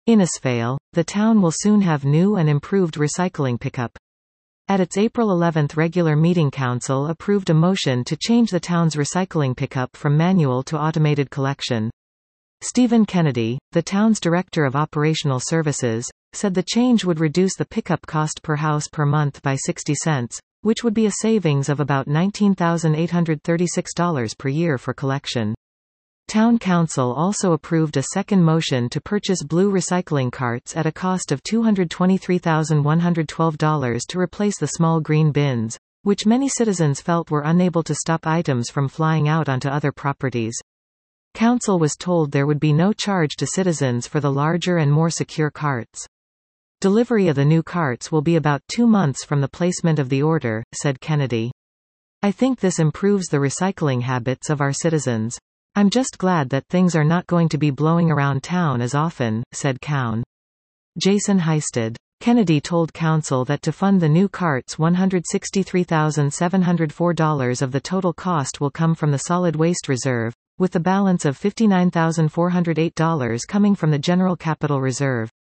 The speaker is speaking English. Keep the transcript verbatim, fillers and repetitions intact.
Innisfail, the town will soon have new and improved recycling pickup. At its April eleventh regular meeting, council approved a motion to change the town's recycling pickup from manual to automated collection. Stephen Kennedy, the town's director of operational services, said the change would reduce the pickup cost per house per month by sixty cents, which would be a savings of about nineteen thousand eight hundred thirty-six dollars per year for collection. Town Council also approved a second motion to purchase blue recycling carts at a cost of two hundred twenty-three thousand one hundred twelve dollars to replace the small green bins, which many citizens felt were unable to stop items from flying out onto other properties. Council was told there would be no charge to citizens for the larger and more secure carts. Delivery of the new carts will be about two months from the placement of the order, said Kennedy. I think this improves the recycling habits of our citizens. I'm just glad that things are not going to be blowing around town as often, said Cowan. Jason Heisted. Kennedy told council that to fund the new carts one hundred sixty-three thousand seven hundred four dollars of the total cost will come from the solid waste reserve, with the balance of fifty-nine thousand four hundred eight dollars coming from the general capital reserve.